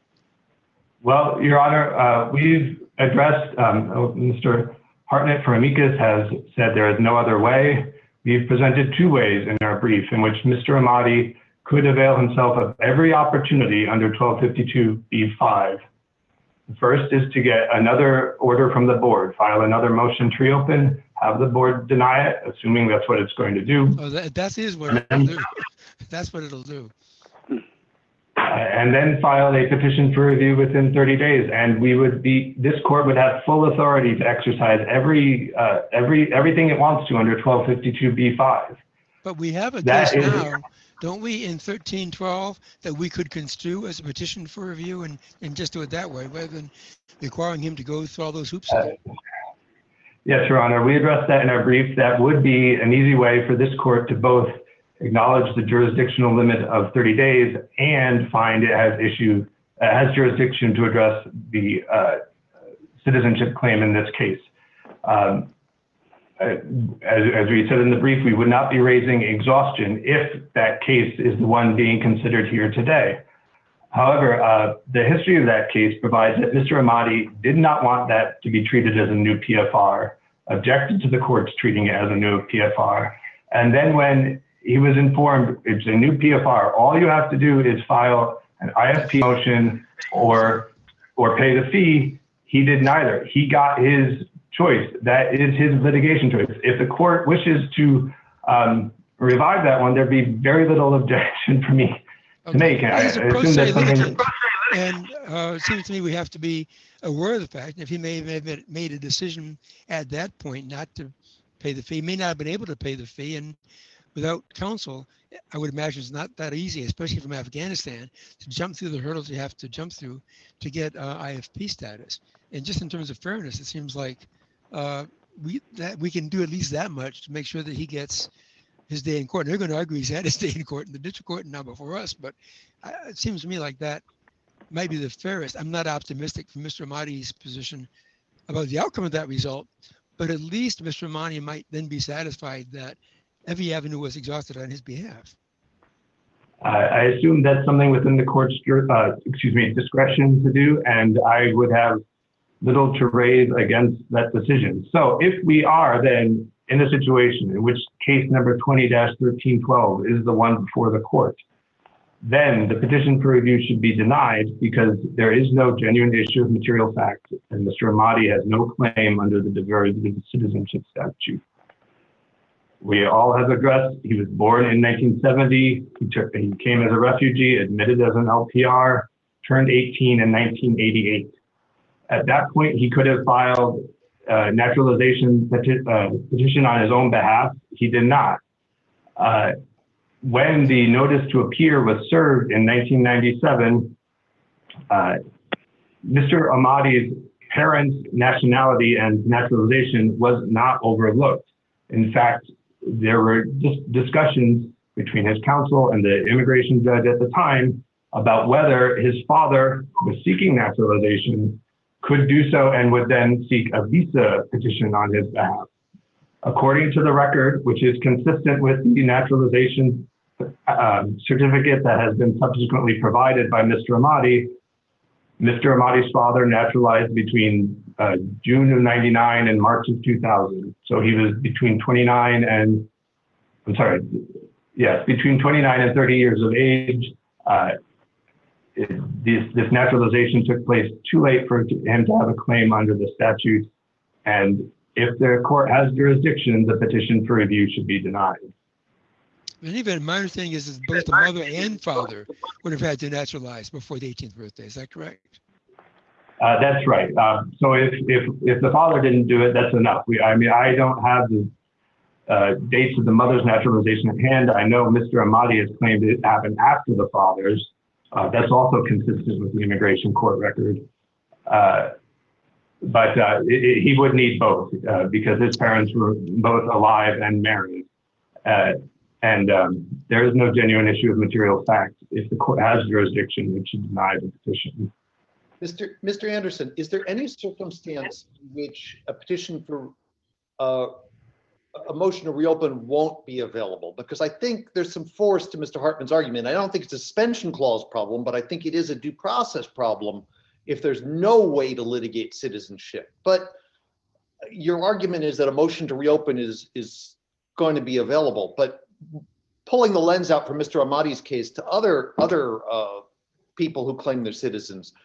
Well, Your Honor, uh, we've addressed, um, Mister Hartnett for amicus has said there is no other way. We've presented two ways in our brief in which Mister Ahmadi could avail himself of every opportunity under twelve fifty-two B five. The first is to get another order from the board, file another motion to reopen, have the board deny it, assuming that's what it's going to do. Oh, that, that is what it'll do. That's what it'll do. Uh, and then file a petition for review within thirty days. And we would be, this court would have full authority to exercise every, uh, every, everything it wants to under twelve fifty-two B five. But we have a That case is- now, don't we, in thirteen twelve, that we could construe as a petition for review and, and just do it that way, rather than requiring him to go through all those hoops again? Uh, Yes, Your Honor, we addressed that in our brief. That would be an easy way for this court to both acknowledge the jurisdictional limit of thirty days and find it has issue, uh, has jurisdiction to address the uh, citizenship claim in this case. Um, uh, as, as we said in the brief, we would not be raising exhaustion if that case is the one being considered here today. However, uh, the history of that case provides that Mister Ahmadi did not want that to be treated as a new P F R, objected to the courts treating it as a new P F R. And then when he was informed it's a new P F R, all you have to do is file an I S P motion or, or pay the fee. He did neither. He got his choice. That is his litigation choice. If the court wishes to um, revive that one, there'd be very little objection for me to make. I He's a pro assume se that's something. litigant, and uh, it seems to me we have to be aware of the fact, if he may have made- made a decision at that point not to pay the fee, he may not have been able to pay the fee, and without counsel, I would imagine it's not that easy, especially from Afghanistan, to jump through the hurdles you have to jump through to get uh, I F P status. And just in terms of fairness, it seems like uh, we that we can do at least that much to make sure that he gets his day in court. And they're going to argue he's had his day in court in the district court and now before us, but I, it seems to me like that might be the fairest. I'm not optimistic from Mister Ahmadi's position about the outcome of that result, but at least Mister Ahmadi might then be satisfied that every avenue was exhausted on his behalf. Uh, I assume that's something within the court's, uh, excuse me, discretion to do, and I would have little to raise against that decision. So if we are then in a situation in which case number twenty dash thirteen twelve is the one before the court, then the petition for review should be denied because there is no genuine issue of material fact, and Mister Ahmadi has no claim under the Derivative Citizenship Statute. We all have addressed, he was born in nineteen seventy, he, took, he came as a refugee, admitted as an L P R, turned eighteen in nineteen eighty-eight. At that point, he could have filed a naturalization peti uh, petition on his own behalf. He did not. Uh, when the notice to appear was served in nineteen ninety-seven, uh, Mister Ahmadi's parents' nationality and naturalization was not overlooked. In fact, there were dis discussions between his counsel and the immigration judge at the time about whether his father, who was seeking naturalization, could do so and would then seek a visa petition on his behalf. According to the record, which is consistent with the naturalization um, certificate that has been subsequently provided by Mister Ahmadi, Mister Ahmadi's father naturalized between uh, June of ninety-nine and March of two thousand. So he was between twenty-nine and, I'm sorry, yes, between twenty-nine and thirty years of age. Uh, it, this, this naturalization took place too late for him to have a claim under the statute. And if the court has jurisdiction, the petition for review should be denied. And even my understanding is that both the mother and father would have had to naturalize before the eighteenth birthday. Is that correct? Uh, that's right. Uh, so if, if, if the father didn't do it, that's enough. We, I mean, I don't have the uh, dates of the mother's naturalization at hand. I know Mister Ahmadi has claimed it happened after the father's. Uh, that's also consistent with the immigration court record. Uh, but uh, it, it, he would need both uh, because his parents were both alive and married. Uh, and um, there is no genuine issue of material fact. If the court has jurisdiction, it should deny the petition. Mister Mister Anderson, is there any circumstance in which a petition for uh, a motion to reopen won't be available? Because I think there's some force to Mister Hartman's argument. I don't think it's a suspension clause problem, but I think it is a due process problem if there's no way to litigate citizenship. But your argument is that a motion to reopen is, is going to be available. But pulling the lens out from Mister Ahmadi's case to other, other uh, people who claim they're citizens,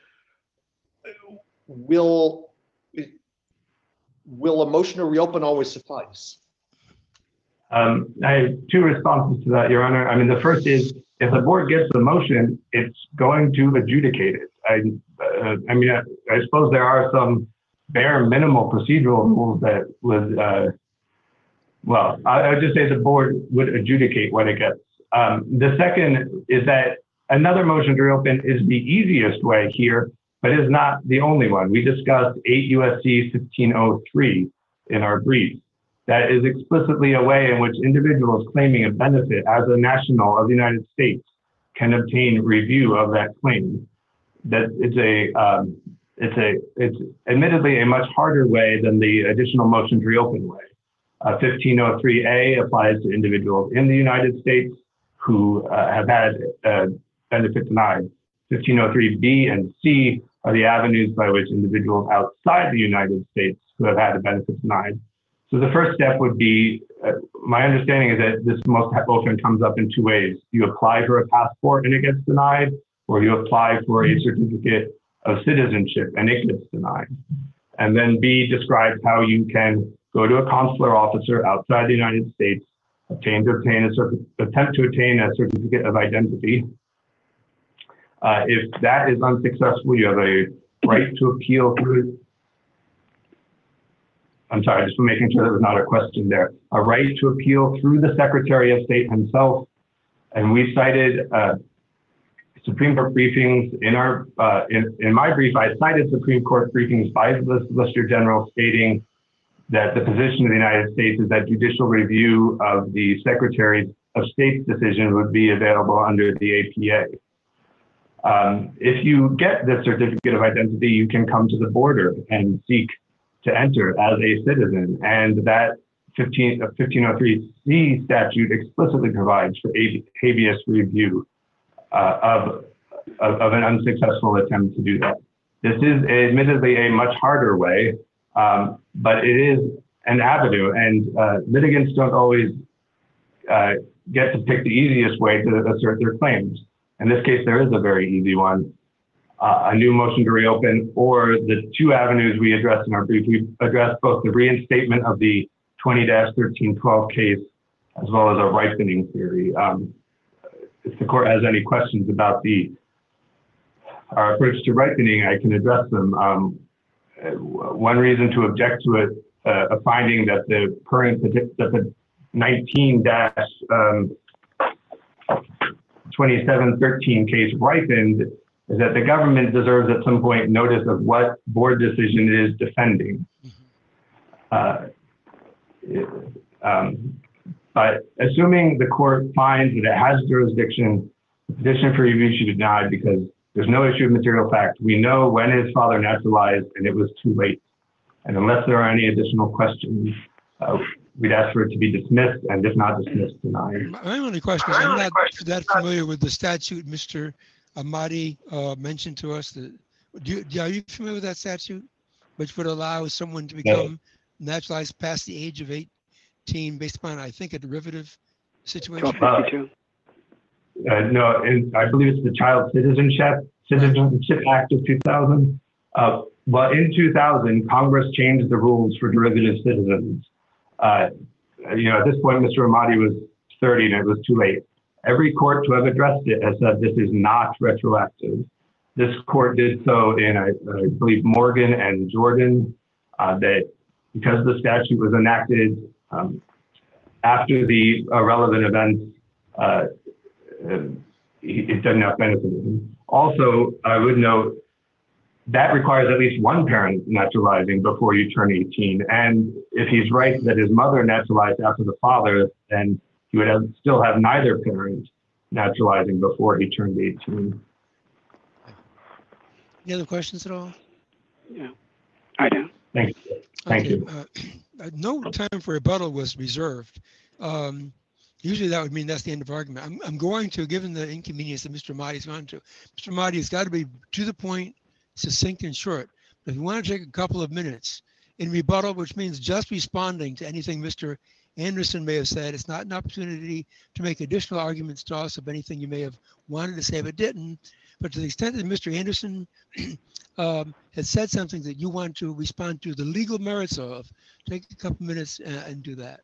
will, will a motion to reopen always suffice? Um, I have two responses to that, Your Honor. I mean, the first is if the board gets the motion, it's going to adjudicate it. I, uh, I mean, I, I suppose there are some bare minimal procedural rules that would, uh, well, I, I would just say the board would adjudicate what it gets. Um, the second is that another motion to reopen is the easiest way here, but is not the only one. We discussed eight U S C fifteen oh three in our brief. That is explicitly a way in which individuals claiming a benefit as a national of the United States can obtain review of that claim. That it's a, um, it's a, it's admittedly a much harder way than the additional motion to reopen way. Uh, fifteen oh three A applies to individuals in the United States who uh, have had uh, benefit denied. fifteen oh three B and C are the avenues by which individuals outside the United States who have had a benefit denied. So the first step would be, uh, my understanding is that this most often comes up in two ways. You apply for a passport and it gets denied, or you apply for a certificate of citizenship and it gets denied. And then B describes how you can go to a consular officer outside the United States, obtain to obtain a attempt to obtain a certificate of identity. Uh, if that is unsuccessful, you have a right to appeal through. I'm sorry, just for making sure there was not a question there. A right to appeal through the Secretary of State himself. And we cited uh, Supreme Court briefings in our, uh, in, in my brief, I cited Supreme Court briefings by the Solicitor General stating that the position of the United States is that judicial review of the Secretary of State's decision would be available under the A P A. Um, if you get the certificate of identity, you can come to the border and seek to enter as a citizen. And that fifteen oh three C statute explicitly provides for habeas review uh, of, of, of an unsuccessful attempt to do that. This is admittedly a much harder way, um, but it is an avenue, and uh, litigants don't always uh, get to pick the easiest way to assert their claims. In this case, there is a very easy one, uh, a new motion to reopen, or the two avenues we addressed in our brief. We addressed both the reinstatement of the twenty dash thirteen twelve case, as well as a ripening theory. Um, if the court has any questions about the our approach to ripening, I can address them. Um, one reason to object to it, uh, a finding that the current, that the nineteen dash twenty-seven thirteen case ripened, is that the government deserves at some point notice of what board decision it is defending. Uh, um, but assuming the court finds that it has jurisdiction, the petition for review should be denied because there's no issue of material fact. We know when his father naturalized and it was too late. And unless there are any additional questions, uh, we'd ask for it to be dismissed, and if not dismissed, denied. My only question is, I'm not that familiar with the statute Mister Ahmadi uh, mentioned to us. That, do you, do, are you familiar with that statute, which would allow someone to become no. naturalized past the age of eighteen based upon, I think, a derivative situation? Uh, uh, no, and I believe it's the Child Citizenship Citizenship Act of two thousand. Uh, well, in two thousand, Congress changed the rules for derivative citizens. Uh, you know, at this point, Mister Ahmadi was thirty and it was too late. Every court to have addressed it has said this is not retroactive. This court did so in, I, I believe, Morgan and Jordan, uh, that because the statute was enacted um, after the uh, relevant events, uh, it doesn't have benefit of him. Also, I would note that requires at least one parent naturalizing before you turn eighteen. And if he's right that his mother naturalized after the father, then he would have, still have neither parent naturalizing before he turned eighteen. Any other questions at all? Yeah, I do. Thank you. Thank okay. you. Uh, no time for rebuttal was reserved. Um, usually that would mean that's the end of argument. I'm, I'm going to, given the inconvenience that Mister Ahmadi's gone to, Mister Ahmadi has got to be to the point, succinct and short. But if you want to take a couple of minutes in rebuttal, which means just responding to anything Mister Anderson may have said, it's not an opportunity to make additional arguments to us of anything you may have wanted to say but didn't. But to the extent that Mister Anderson um, has said something that you want to respond to the legal merits of, take a couple minutes and, and do that.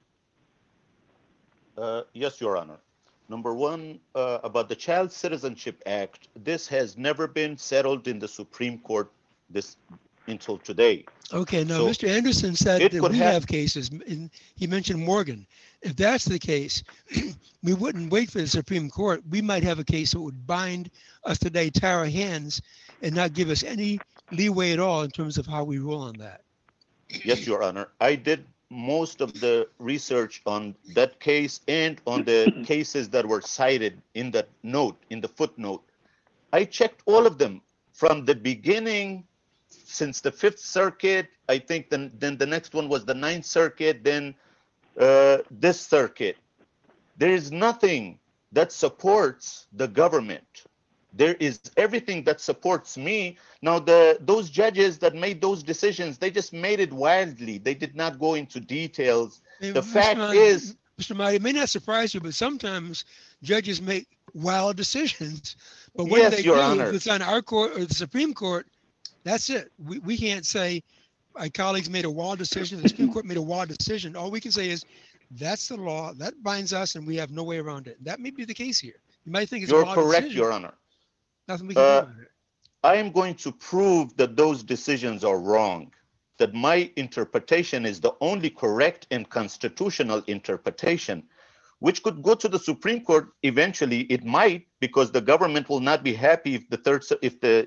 Uh, yes, Your Honor. Number one, uh, about the Child Citizenship Act, this has never been settled in the Supreme Court this until today. Okay, now So Mister Anderson said it that could we hap- have cases, and he mentioned Morgan. If that's the case, we wouldn't wait for the Supreme Court. We might have a case that would bind us today, tie our hands, and not give us any leeway at all in terms of how we rule on that. Yes, Your Honor. I did most of the research on that case and on the cases that were cited in that note, in the footnote. I checked all of them from the beginning, since the Fifth Circuit. I think then, then the next one was the Ninth Circuit, then uh, this circuit. There is nothing that supports the government. There is everything that supports me. Now, the those judges that made those decisions, they just made it wildly. They did not go into details. Hey, The Mister fact Ahmadi- is, Mister Ahmadi, it may not surprise you, but sometimes judges make wild decisions. But when Yes, they Your do, Honor. if it's on our court or the Supreme Court, that's it. We, we can't say my colleagues made a wild decision, the Supreme Court made a wild decision. All we can say is that's the law, that binds us, and we have no way around it. That may be the case here. You might think it's a you're wild correct, decision. Your Honor. Nothing we can Uh, do about it. I am going to prove that those decisions are wrong, that my interpretation is the only correct and constitutional interpretation, which could go to the Supreme Court eventually. It might, because the government will not be happy if the third, if the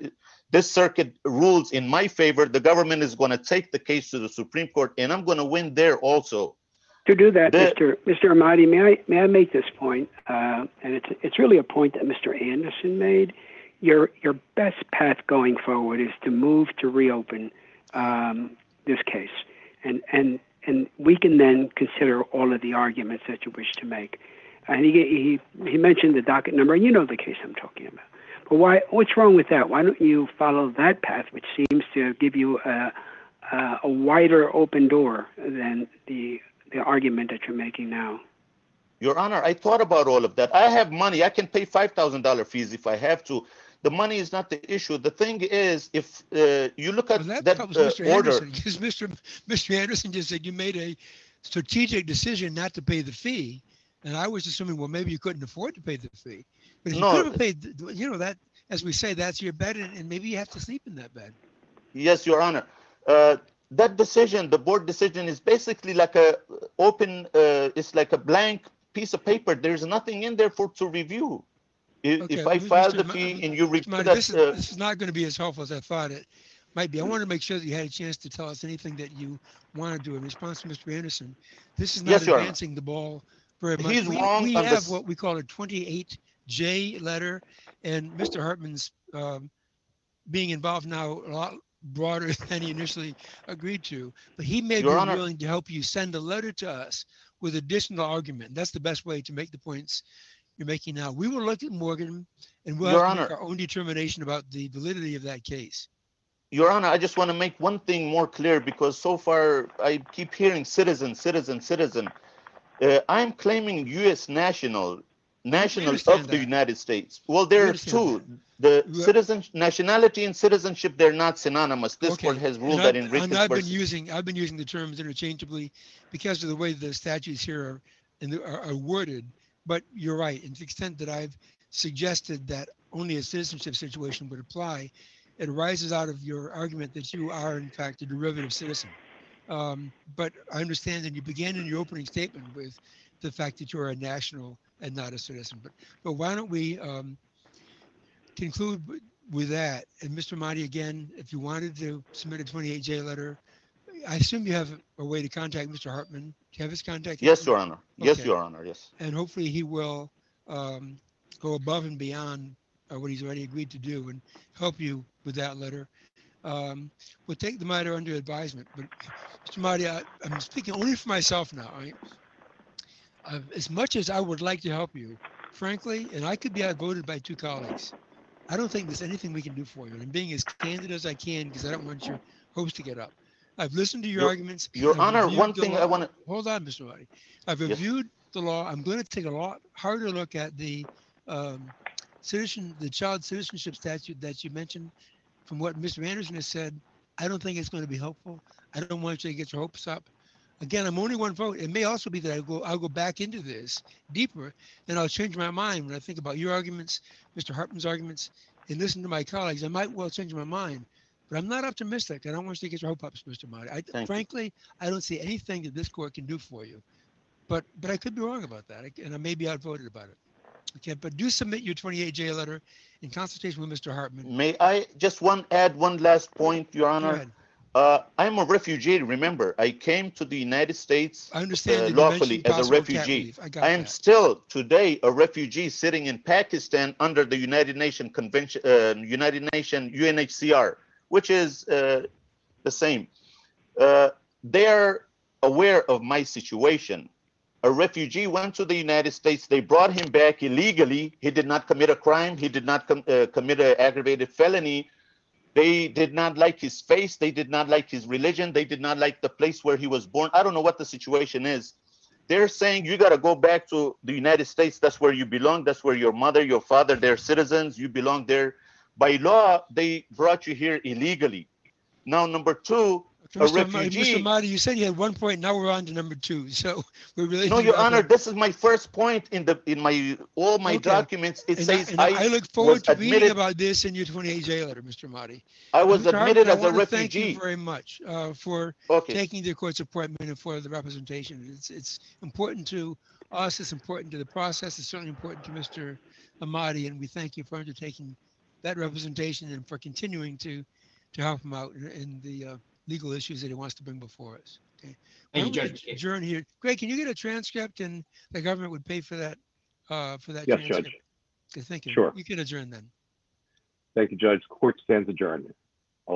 this circuit rules in my favor, the government is going to take the case to the Supreme Court, and I'm going to win there also. To do that, The- Mister Mister Ahmadi, may I may I make this point? Uh, and it's it's really a point that Mister Anderson made. Your your best path going forward is to move to reopen um, this case, and and and we can then consider all of the arguments that you wish to make. And he he he mentioned the docket number, and you know the case I'm talking about. But why? What's wrong with that? Why don't you follow that path, which seems to give you a a, a wider open door than the the argument that you're making now? Your Honor, I thought about all of that. I have money. I can pay five thousand dollars fees if I have to. The money is not the issue. The thing is, if uh, you look at Well, that, that that was uh, Mister order, Anderson, because Mister Mister Anderson just said you made a strategic decision not to pay the fee, and I was assuming, well, maybe you couldn't afford to pay the fee. But if you No. could have paid, the- you know, that, as we say, that's your bed, and, and maybe you have to sleep in that bed. yes, Your Honor, uh, that decision, the board decision, is basically like a open. Uh, it's like a blank piece of paper. There's nothing in there for to review. If, Okay, if I Mister file the Ma- fee and you Mister review Marty, that, this is, uh, this is not going to be as helpful as I thought it might be. I wanted to make sure that you had a chance to tell us anything that you want to do in response to Mister Anderson. This is not Yes, Your Honor. advancing the ball very much. He's we, wrong we on have this- what we call a twenty-eight J letter, and Mister Hartman's um, being involved now a lot broader than he initially agreed to. But he may Your be Honor. willing to help you send a letter to us with additional argument. That's the best way to make the points you're making now. We will look at Morgan, and we'll Your have to make Honor. our own determination about the validity of that case. Your Honor, I just want to make one thing more clear, because so far I keep hearing citizen, citizen, citizen. Uh, I'm claiming U S national, national understand of the that. United States. Well, there are understand two. The We- citizen, nationality and citizenship, they're not synonymous. This Okay, court has and ruled I've- that in And Ricketts I've been versus. using, I've been using the terms interchangeably because of the way the statutes here are, and the- are, are worded. But you're right, and to the extent that I've suggested that only a citizenship situation would apply, it arises out of your argument that you are in fact a derivative citizen. Um, but I understand that you began in your opening statement with the fact that you're a national and not a citizen. But but why don't we um, conclude with- with that? And Mister Mahdi, again, if you wanted to submit a twenty-eight J letter, I assume you have a way to contact Mister Hartman. Do you have his contact? Yes, info? Your Honor. Yes, Okay. Your Honor. Yes. And hopefully he will um, go above and beyond uh, what he's already agreed to do and help you with that letter. Um, we'll take the matter under advisement. But Mister Mahdi, I, I'm speaking only for myself now. Right? Uh, as much as I would like to help you, frankly, and I could be outvoted by two colleagues, I don't think there's anything we can do for you. And I'm being as candid as I can because I don't want your hopes to get up. I've listened to your, Your- arguments. Your I've Honor, reviewed one the thing law. I want to. Hold on, Mister Mahdi. I've Yes. reviewed the law. I'm going to take a lot harder look at the um, citizen, the child citizenship statute that you mentioned. From what Mister Anderson has said, I don't think it's going to be helpful. I don't want you to get your hopes up. Again, I'm only one vote. It may also be that I go, I'll go back into this deeper, and I'll change my mind when I think about your arguments, Mister Hartman's arguments, and listen to my colleagues. I might well change my mind, but I'm not optimistic. I don't want you to get your hope up, Mister Mahdi. I, Thank you. frankly, I don't see anything that this court can do for you, but but I could be wrong about that, and I may be outvoted about it. Okay, but do submit your twenty-eight J letter in consultation with Mister Hartman. May I just one add one last point, Your Go Honor? ahead. Uh, I'm a refugee. Remember, I came to the United States I understand uh, that you lawfully mentioned as a possible cat refugee. relief. I got I am that. still today a refugee sitting in Pakistan under the United Nations Convention, uh, United Nations U N H C R, which is uh, the same. Uh, they're aware of my situation. A refugee went to the United States. They brought him back illegally. He did not commit a crime. He did not com- uh, commit an aggravated felony. They did not like his face. They did not like his religion. They did not like the place where he was born. I don't know what the situation is. They're saying you got to go back to the United States. That's where you belong. That's where your mother, your father, they're citizens. You belong there. By law, they brought you here illegally. Now, number two, Okay, a Mister Ma- Mister refugee- Mahdi, you said you had one point. Now we're on to number two. So we're really. no, Your Honor, this is my first point in the in my all my Okay. documents. It And I, says and I, I, look forward was to reading admitted. about this in your twenty-eight J letter, Mister Mahdi. I was Mister admitted Hartman, as I a wanna Thank refugee. you very much uh, for Okay. taking the court's appointment and for the representation. It's it's important to us. It's important to the process. It's certainly important to Mister Ahmadi, and we thank you for undertaking that representation and for continuing to, to help him out in, in the uh, legal issues that he wants to bring before us. Okay. Why Thank you, don't we Judge. adjourn here. Greg, can you get a transcript and the government would pay for that, uh, for that Yes, transcript? Judge. Okay, thank you. Sure. You can adjourn then. Thank you, Judge. Court stands adjourned.